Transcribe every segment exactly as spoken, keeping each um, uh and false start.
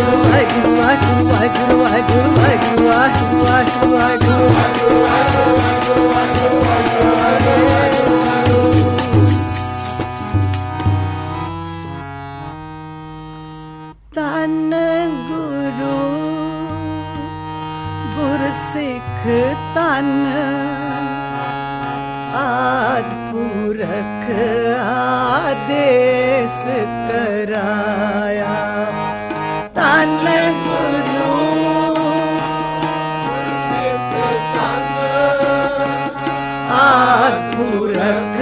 ਧੰਨ ਗੁਰੂ ਗੁਰਸਿੱਖ ਧੰਨ ਆਦਿ ਪੁਰਖ ਆਦੇਸ ਕਰਾਇਆ। ਧੰਨ ਗੁਰੂ ਗੁਰਸਿੱਖ ਧੰਨ ਆਦਿ ਪੁਰਖ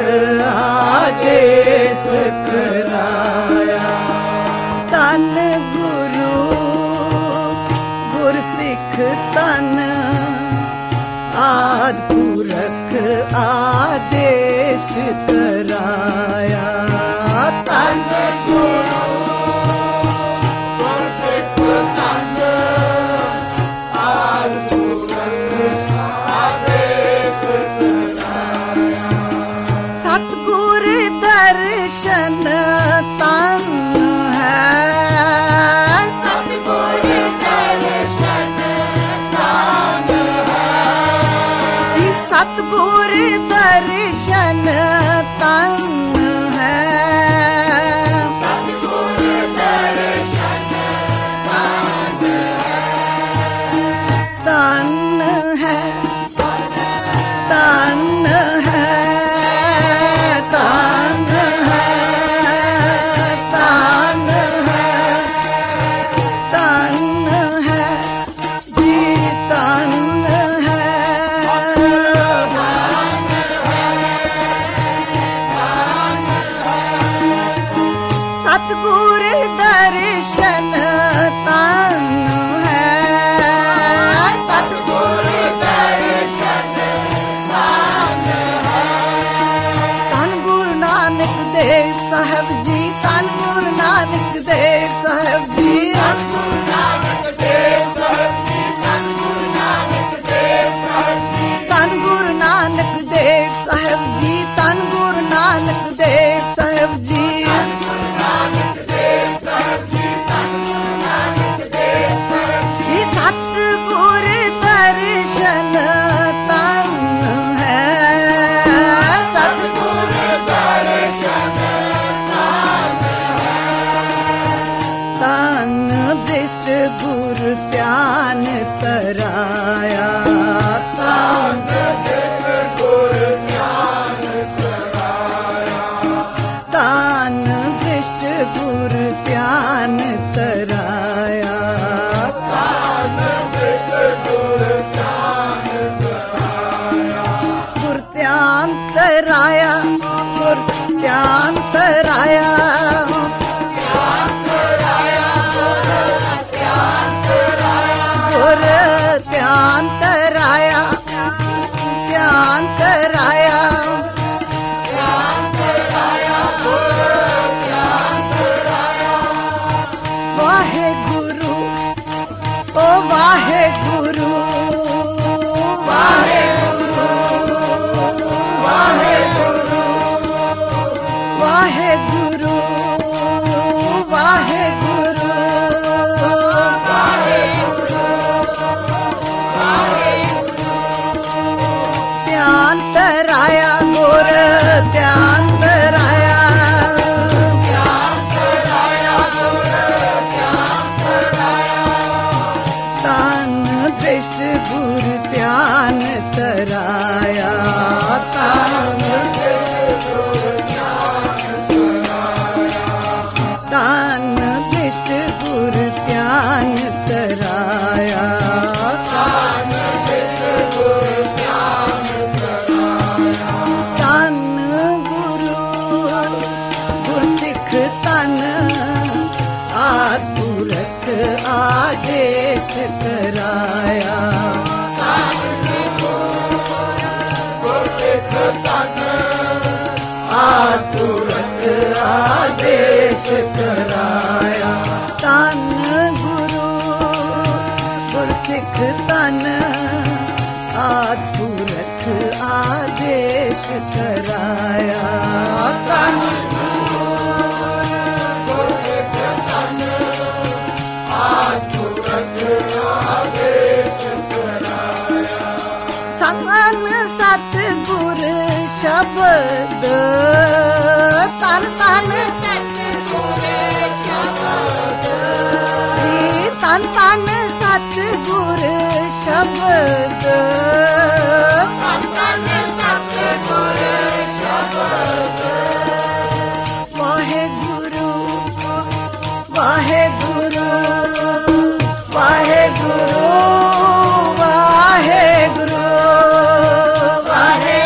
ਆਦੇਸ ਕਰਾਇਆ। ਧੰਨ ਗੁਰੂ ਗੁਰਸਿੱਖ ਧੰਨ ਆਦਿ ਪੁਰਖ ਆਦੇਸ਼ ਕਰਾਇਆ। ਧੰਨ ਗੁਰੂ ਗੁਰਸਿੱਖ ਧੰਨ ਆਦਿ ਪੁਰਖ ਆਦੇਸ਼ ਕਰਾਇਆ। ਸਤਿਗੁਰ ਦਰਸ਼ਨ ਤਨ ਸਤਿਗੁਰ ਦਰਸ਼ਨ ਤਨ ਹੈ। ਸਤਿਗੁਰ ਦਰਸ਼ਨ ਤਨ ਹੈ। ਤਨ ਹੈ ਤਨ ਹੈ ਤਨ ਹੈ ਤਨ ਹੈ ਤਨ ਹੈ ਜੀ ਤਨ ਹੈ। ਸਤਿਗੁਰ ਦਰਸ਼ਨ ਤਨ ਹੈ। ਸਤਿਗੁਰ ਦਰਸ਼ਨ ਤਨ ਹੈ। ਧੰਨ ਗੁਰੂ ਨਾਨਕ ਦੇਵ ਸਾਹਿਬ ਜੀ। ਧੰਨ ਗੁਰੂ ਨਾਨਕ ਦੇਵ ਸਾਹਿਬ ਜੀ। ਧੰਨ ਗੁਰੂ ਨਾਨਕ ਦੇਵ ਸਾਹਿਬ ਜੀ। ਧੰਨ ਗੁਰੂ ਨਾਨਕ ਦੇਵ ਸਾਹਿਬ ਜੀ। ਧੰਨ ਗੁਰੂ ਨਾਨਕ ਦੇਵ ਸਾਹਿਬ ਜੀ। ਧੰਨ ਗੁਰੂ ਨਾਨਕ ਦੇਵ ਸਾਹਿਬ ਜੀ। ਸਤਿਗੁਰ ਦਰਸ਼ਨ ਤਨ ਹੈ। ਸਤਿਗੁਰ ਦਰਸ਼ਨ ਤਨ ਹੈ। ਤਨ ਦ੍ਰਿਸ਼ਟ ਗੁਰ ਧਿਆਨ ਕਰਾਇਆ। ਤਨ ਦ੍ਰਿਸ਼ਟ ਗੁਰ ਧਿਆਨ ਕਰਾਇਆ। ਤਨ ਦ੍ਰਿਸ਼ਟ ਗੁਰ ਧਿਆਨ ਕਰਾਇਆ। ਗੁਰ ਧਿਆਨ ਕਰਾਇਆ। ਗੁਰ ਧਿਆਨ ਕਰਾਇਆ। ਧਿਆਨ ਕਰਾਇਆ। ਧਿਆਨ ਕਰਾਇਆ। ਗੁਰ ਧਿਆਨ ਕਰਾਇਆ। ਧਿਆਨ ਕਰਾਇਆ। ਧਿਆਨ ਕਰਾਇਆ। ਗੁਰ ਧਿਆਨ ਕਰਾਇਆ। ਵਾਹਿਗੁਰੂ ਓ ਵਾਹਿਗੁਰੂ ਵਾਹਿਗੁਰੂ ਵਾਹਿਗੁਰੂ ਵਾਹਿਗੁਰੂ ਵਾਹਿਗੁਰੂ ਵਾਹਿਗੁਰੂ ਵਾਹਿਗੁਰੂ। ਧਿਆਨ ਕਰਾਇਆ। ਗੁਰ ਧਿਆਨ ਕਰਾਇਆ। ਧਿਆਨ ਕਰਾਇਆ। ਗੁਰ ਧਿਆਨ ਕਰਾਇਆ। ਤਨ ਦ੍ਰਿਸ਼ਟ ਗੁਰ ਧਿਆਨ ਕਰਾਇਆ। ਤਨ ਦ੍ਰਿਸ਼ਟ ਗੁਰ ਧਿਆਨ ਕਰਾਇਆ। ਤਨ ਦ੍ਰਿਸ਼ਟ ਗੁਰ ਧਿਆਨ ਕਰਾਇਆ। ਤਨ ਦ੍ਰਿਸ਼ਟ ਗੁਰ ਧਿਆਨ ਕਰਾਇਆ। ਤਨ ਗੁਰੂ ਗੁਰਸਿੱਖ ਧਨ ਆਦਿ ਪੁਰਖ ਆਦੇਸ਼ ਕਰਾਇਆ। ਗੁਰਸਿੱਖ ਧਨ ਆਦਿ ਪੁਰਖ ਆਦੇਸ਼ ਕਰਾਇਆ। ਧੰਨ ਗੁਰੂ ਗੁਰਸਿੱਖ ਧਨ ਆਦਿ ਪੁਰਖ ਆਦੇਸ਼ ਕਰਾਇਆ। ਧੰਨ ਗੁਰੂ ਗੁਰਸਿੱਖ ਧਨ ਆਦਿ तन तन सतगुर शब्द तन तन सतगुर शब्द वाहे गुरु वाहे गुरु वाहे गुरु वाहे गुरु वाहे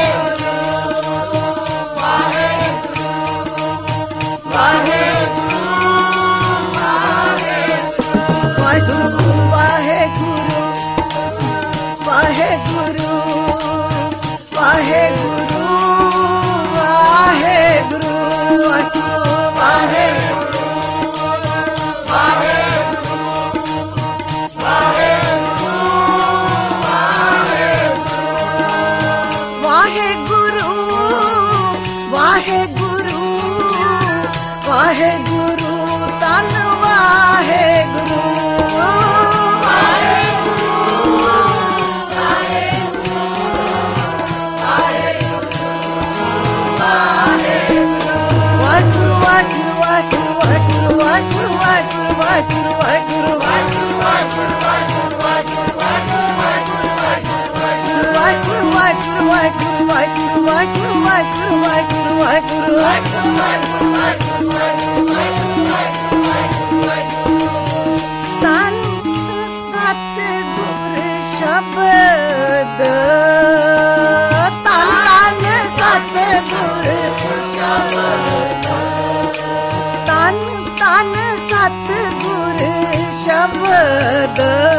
तन सतगुर शब्द तन तन सतगुर शब्द तन तन सतगुर शब्द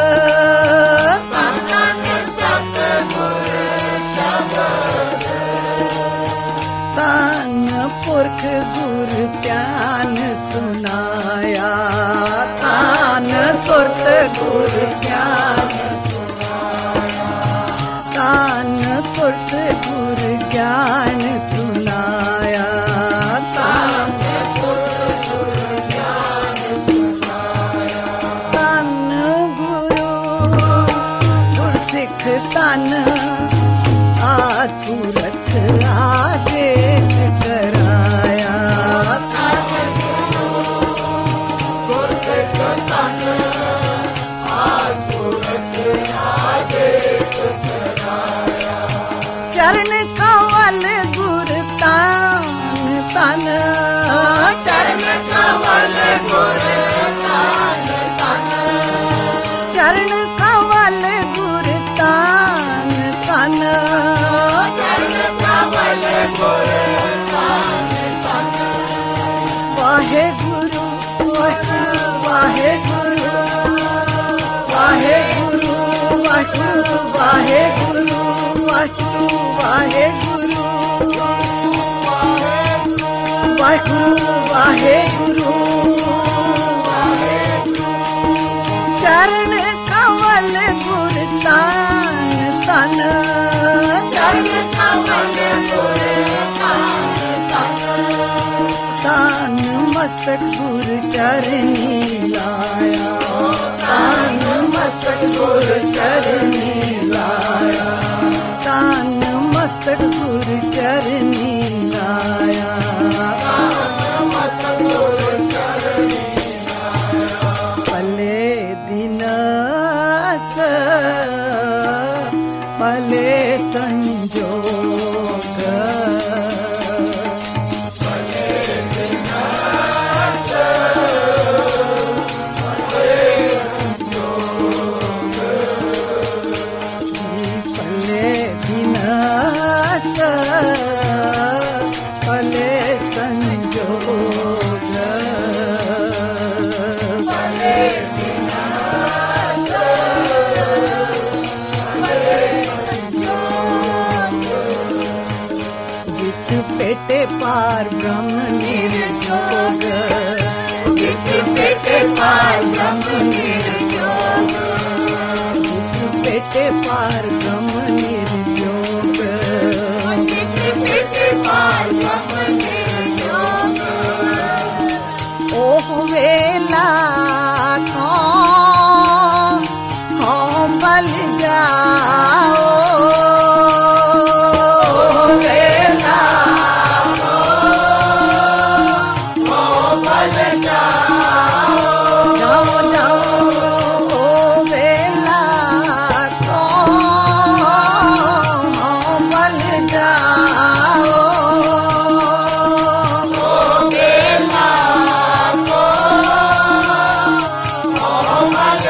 तन तन सतगुर शब्द तन पुरख गुर ज्ञान सुनाया तान सुरत गुर ज्ञान सुनाया तान सुरत गुर ज्ञान सुनाया तान सुरत गुर ज्ञान सुनाया तन गुरु गुरसिख तन आतुरत आदेश कराया चरण कवल गुर तान तन चरण कवल गुर तान तन चरण कवल गुर तान तन चरण कवल गुर तान तन वाहे गुरु वाहे गुरु वाहे गुरु वाहे गुरु वाहे गुरु वाहे गुरु चरण कवल गुर तान तन चरण कवल गुर तान तन तान मस्तक गुर चरनी लाया तान मस्तक गुर चरनी लाया तान मस्तक गुर चरनी लाया पले दिन पले संजोग पले दिन पले दिन पले संजोग पले दिन पेटे पार ब्रह्म निर्जोग जित पेटे पार ब्रह्म निर्जोग जित पेटे पार ब्रह्म निर्जोग जित पेटे पार ब्रह्म निर्जोग ओह वेला कौन कौन बल जाओ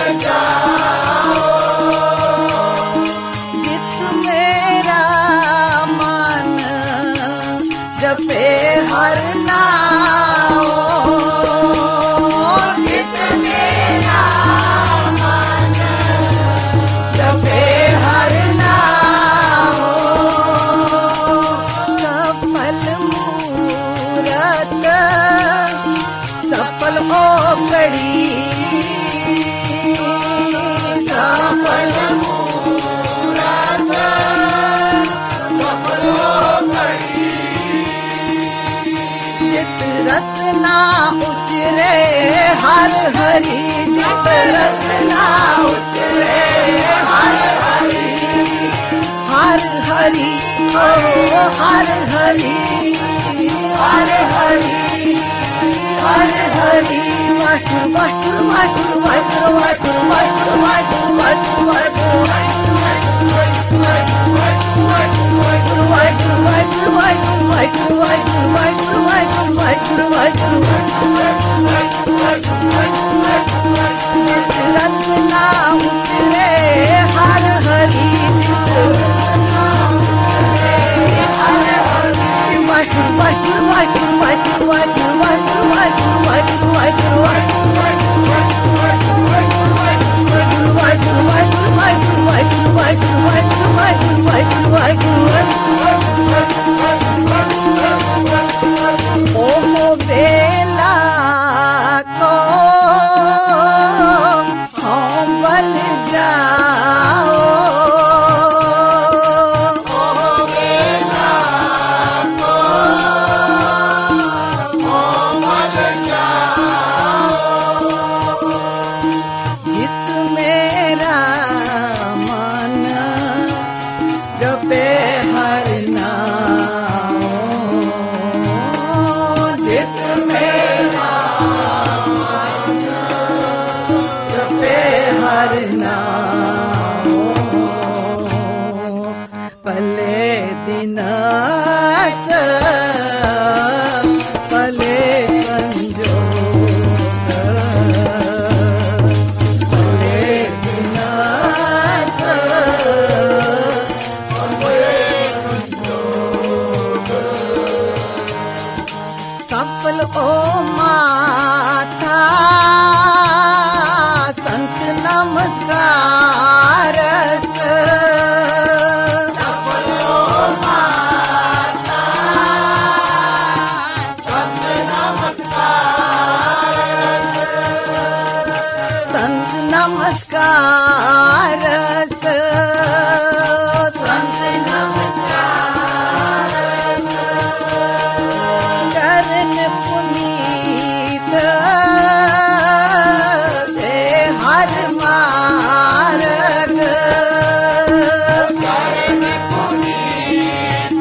जित मेरा मन जपे हर नाम, जित मेरा मन जपे हर नाम, सफल मूरत सफल हो कड़ी, सफल मूरत सफल हो कड़ी, जित रसना उचरे हर हरि, जित रसना उचरे हर हरि, हर हरि ओ हर हरि, हर हरि हर हरि, वाहिगुरु वाहिगुरु वाहिगुरु वाहिगुरु वाहिगुरु वाहिगुरु वाहिगुरु वाहिगुरु वाहिगुरु वाहिगुरु वाहिगुरु वाहिगुरु वाहिगुरु वाहिगुरु रत्ना उतरे हर हरि, हर हरि, वाहिगुरु वाहिगुरु वाहिगुरु वाहिगुरु वाहिगुरु वाहिगुरु वाहिगुरु ओम बेला को हम बल जाओ, ओम बेला को हम बल जाओ, जित मेरा मन जपे हर नाम, जित मेरा मन जपे हर नाम, पले दिन पले संजोग, पले दिन सफल ओ माता संत नमस्कार, सफल ओ माता संत नमस्कार, संत नमस्कार, संत नमस्कार, चरण पुनीत से हर मार्ग, चरण पुनीत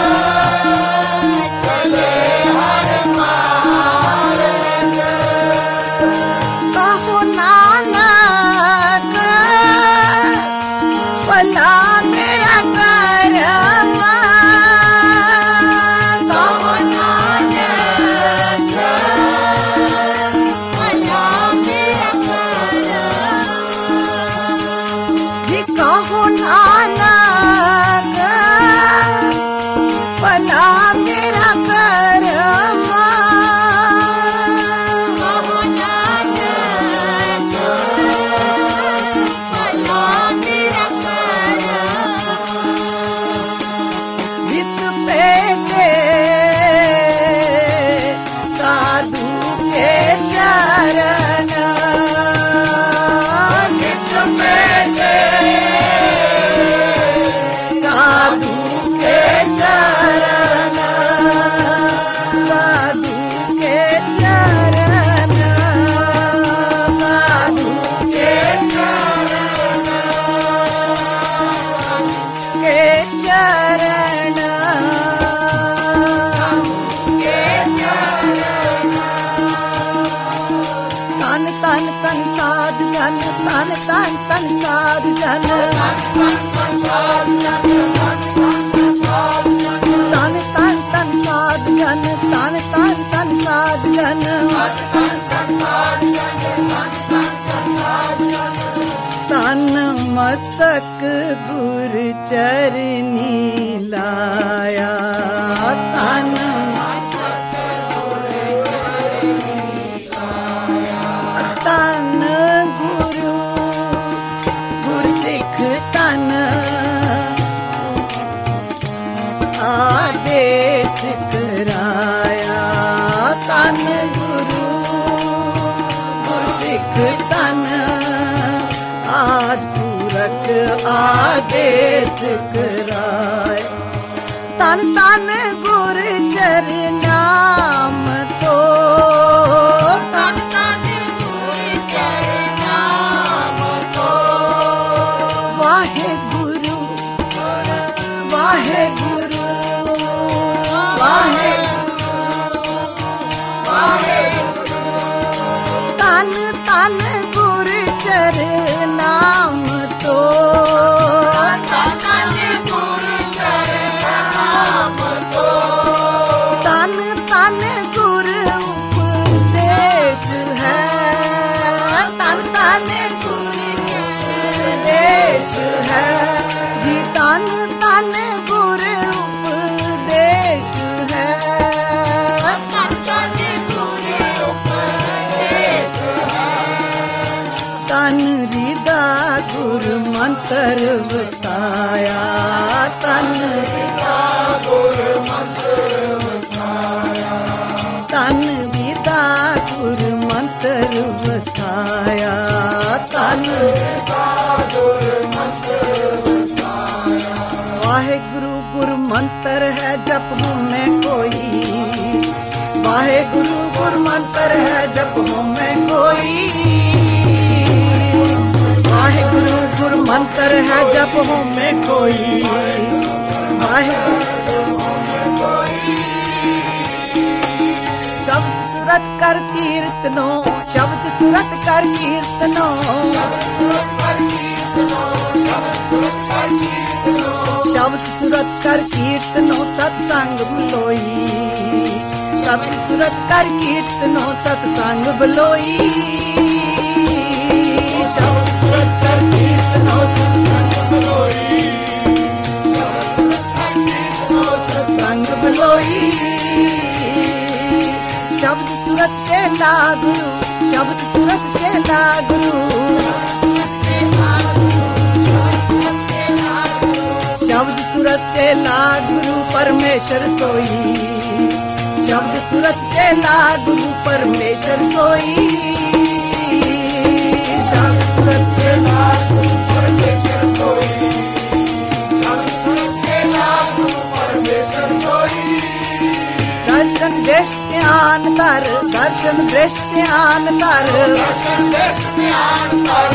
चले हर मार्ग, कहो नानक भला मेरा करम, कहो नानक भला मेरा करम, जी कहो नानक भला मेरा करम, कहो नानक भला मेरा करम, जित पेटे साधु के चरण, जित पेटे साधु के चरण, साधु के चरण, साधु के चरण, के चरण, के चरण, तन तन तन साधु जन, तन तन तन साधु जन, तन तन तन साधु जन, तन तन तन साधु जन, तन मस्तक गुर चरनी लाया, तन तन गुरु गुरु सिख तन आदेश कराया, तन गुरु गुरु सिख तन आदूरक आदेश कराए, तन तन गुर चरनाम तो, तन तन गुर चरनाम तो, वाहे गुरु वाहे गुरु वाहे वाहे तन तन गुर चरनाम तो, तन गुर चरनाम तो, तन तन गुर उपदेश है, तन तन गुर उपदेश है जी, तन तन गुर उपदेश है, तन तन गुर उपदेश है, तन हृदा गुरु मंत्र बताया, तन हृदा गुरु मंत्र बताया, तन हृदा गुरु मंत्र बताया, तन हृदा गुरु मंत्र बताया, वाहेगुरु गुरु मंत्र है जप में कोई, वाहेगुरु गुरु मंत्र है जप में कोई, वाहेगुरु गुरु मंत्र है जप में कोई, वाहेगुरु शब्द सुरत कर कीर्तनो, शब्द सुरत कर कीर्तनो, शब्द सुरत कर कीर्तनो सत्संग बुलोई, शब्द सुरत कर कीर्तनो सत्संग बुलोई, शब्द सुरत कर कीर्तनो सत्संग बुलोई, सत्संग बुलोई, शब्द सुरत के लागुरु, शब्द सुरत के लागुरु, शब्द सुरत के लागुरु परमेश्वर सोई, शब्द सुरत के लागुरु परमेश्वर सोई, शब्द सुरत के लागुरु परमेश्वर सोई, शब्द सुरत के लागुरु परमेश्वर सोई, दर्शन दृष्टि ध्यान कर, दर्शन दृष्टि ध्यान कर, दर्शन दृष्टि ध्यान कर,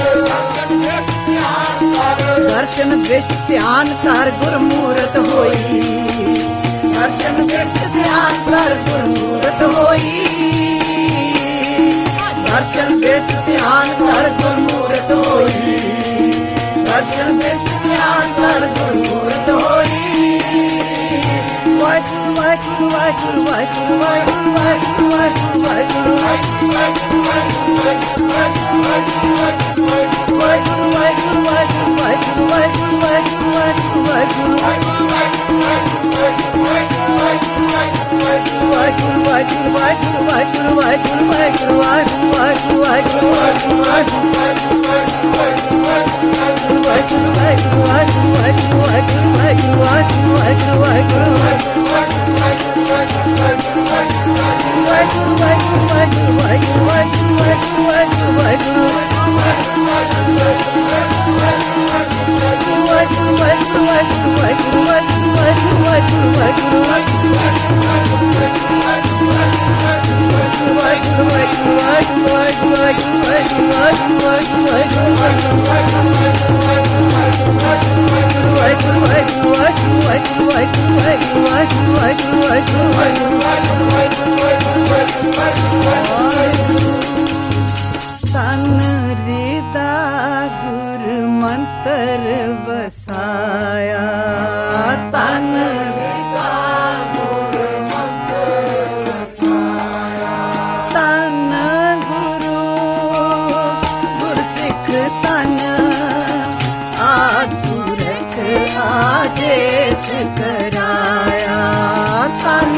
दर्शन दृष्टि ध्यान कर गुरमूरत होई, दर्शन दृष्टि ध्यान कर गुरमूरत होई, दर्शन दृष्टि ध्यान कर गुरमूरत होई, दर्शन दृष्टि ध्यान कर गुरमूरत होई, वाहिगुरु वाहिगुरु वाहिगुरु वाहिगुरु वाहिगुरु वाहिगुरु वाहिगुरु वाहिगुरु वाहिगुरु वाहिगुरु वाहिगुरु तन हृदा गुरु मंत्र बसाया, तन हृदा गुरु मंत्र बसाया, तन गुरु गुरु तन आपुरख आदेश कराया तन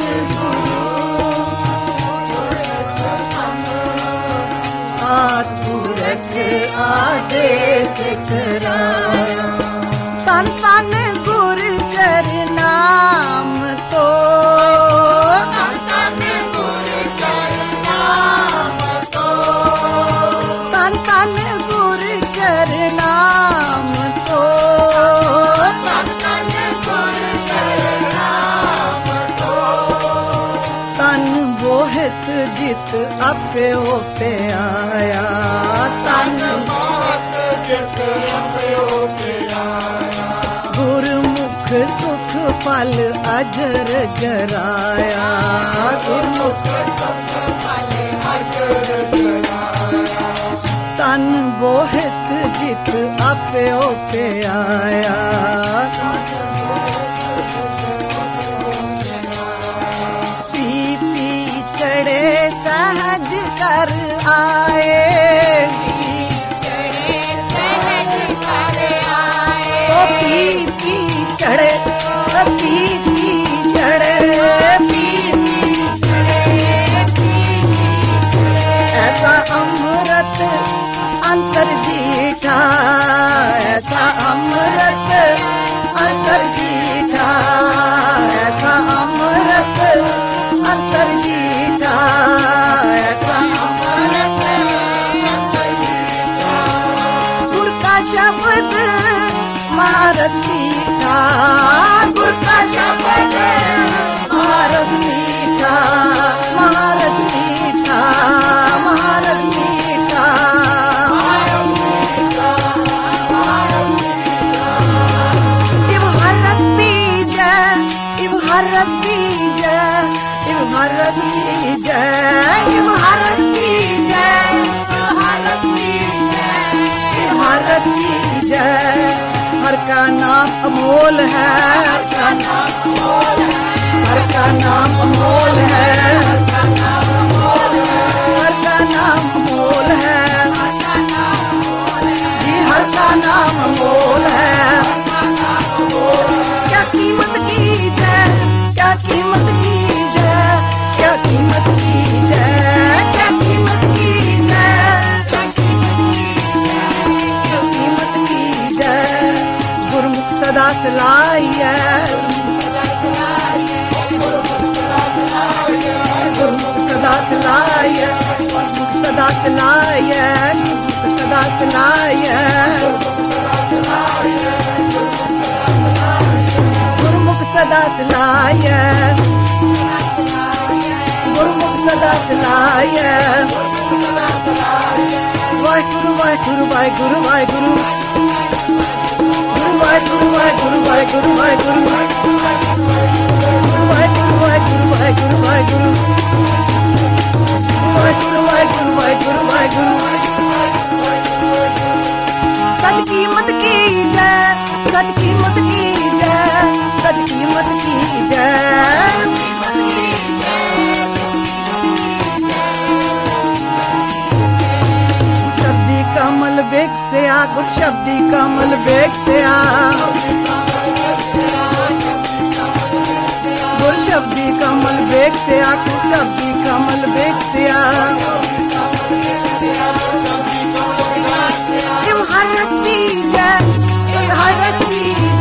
आपुरख आदेश कराया तन तन गुर चरनाम तो तन तन गुर चरनाम तो तन तन गुर चरनाम तो तन तन गुर चरनाम तो तन बोहत जित अपे ओपे आया तन बोहत जित अपे ओपे आया गुरमुख सुख फल अजर जराया गुरमुख सुख फल अजर जराया तन बोहत जित अपे ओपे आया पी पी चढ़े सहज कर आए पी पी चढ़े पी पी चढ़े पी पी चढ़े ऐसा अमृत अंतर जीठा ऐसा अमृत अंतर जीठा ऐसा अमृत अंतर जीठा ऐसा अमृत अंतर जीठा गुर का शब्द महारत मीठा गुर का शब्द महारत मीठा महारत मीठा महारत मीठा इब हरस पीज इब हरस पीज इब हरस पीज इब हरस पीज हरस पीज हरस पीज हर का नाम अमोल है हर का नाम अमोल है हर का नाम अमोल है हर का नाम अमोल है हर का नाम अमोल है जी हर का नाम अमोल है क्या कीमत की है क्या कीमत की है क्या कीमत की है क्या कीमत की है क्या कीमत की है गुरमुख सदा चलाइए गुरमुख सदा चलाइए गुरमुख सदा चलाइए गुरमुख सदा चलाइए गुरमुख सदा चलाइए गुरमुख सदा चलाइए वाहिगुरु वाहिगुरु वाहिगुरु वाहिगुरु वाहिगुरु वाहिगुरु वाहिगुरु वाहिगुरु वाहिगुरु वाहिगुरु वाहिगुरु वाहिगुरु वाहिगुरु वाहिगुरु वाहिगुरु वाहिगुरु सच कीमत की जय सच कीमत की जय सच कीमत की जय शब्दी कमल बेग से आ गुर शब्दी कमल बेग से आ गुर शब्दी कमल बेग से आ गुर शब्दी कमल बेग से आ इम हरस पीज इम हरस पीज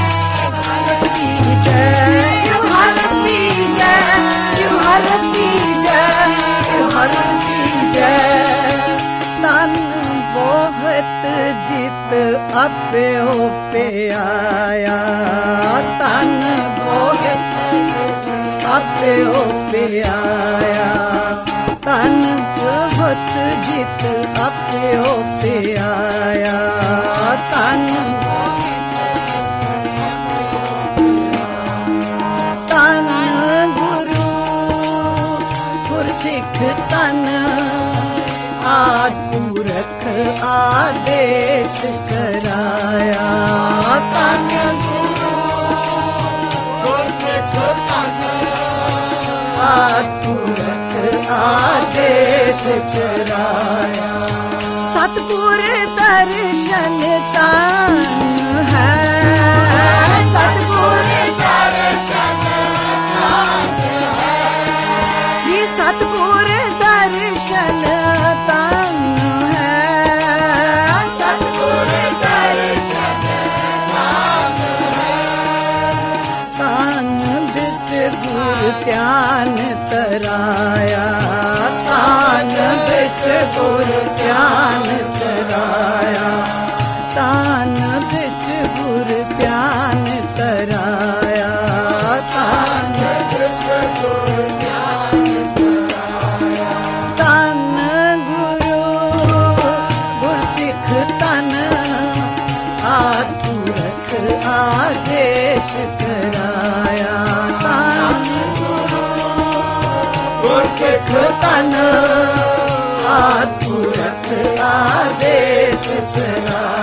इम हरस पीज इम हरस पीज इम हरस पीज तन बहुत जित अपे ओपे आया तन बहुत अपे ओपे आया तन बहुत जित अपे ओपे आया तन तन गुरु गुरसिख तन आपुरख आदेश कराया तन गुरु गुरसिख तन आपुरख आदेश कराया सतपुर दर्शन तान है, सतपुर दर्शन तान है, ये सतपुर दर्शन तान है, सतपुर दर्शन तान है। तान दिष्ट गुरु ध्यान तराया, तान दिष्ट गुरु ध्यान तराया, तान दिष्ट गुरु ध्यान तराया, तान दिष्ट गुरु ध्यान तराया। तन गुरु गुरसिख तन आतुरख आदेश कराया, तन गुरु गुरसिख तन आतुरख आदेश कराया।